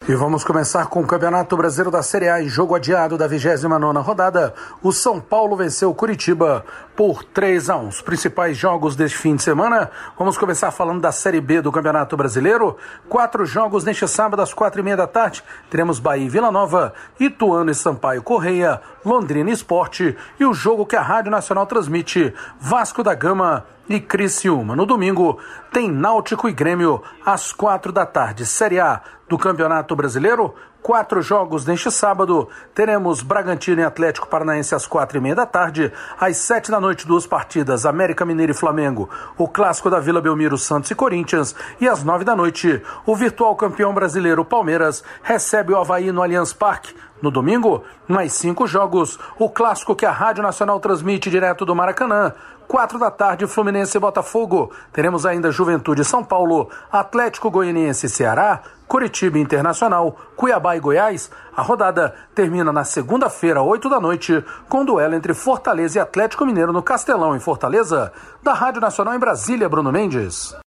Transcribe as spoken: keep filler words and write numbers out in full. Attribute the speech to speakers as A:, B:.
A: E vamos começar com o Campeonato Brasileiro da Série A em jogo adiado da vigésima nona rodada. O São Paulo venceu o Curitiba por três a um. Os principais jogos deste fim de semana. Vamos começar falando da Série B do Campeonato Brasileiro. Quatro jogos neste sábado às quatro e meia da tarde. Teremos Bahia e Vila Nova, Ituano e Sampaio Correia, Londrina e Sport e o jogo que a Rádio Nacional transmite, Vasco da Gama e Criciúma. No domingo tem Náutico e Grêmio às quatro da tarde. Série A do Campeonato Brasileiro, quatro jogos neste sábado. Teremos Bragantino e Atlético Paranaense às quatro e meia da tarde. Às sete da noite, duas partidas, América Mineiro e Flamengo, o clássico da Vila Belmiro, Santos e Corinthians. E às nove da noite, o virtual campeão brasileiro Palmeiras recebe o Avaí no Allianz Parque. No domingo, mais cinco jogos, o clássico que a Rádio Nacional transmite direto do Maracanã. Quatro da tarde, Fluminense e Botafogo. Teremos ainda Juventude e São Paulo, Atlético Goianiense e Ceará, Curitiba e Internacional, Cuiabá e Goiás. A rodada termina na segunda-feira, oito da noite, com duelo entre Fortaleza e Atlético Mineiro no Castelão, em Fortaleza. Da Rádio Nacional em Brasília, Bruno Mendes.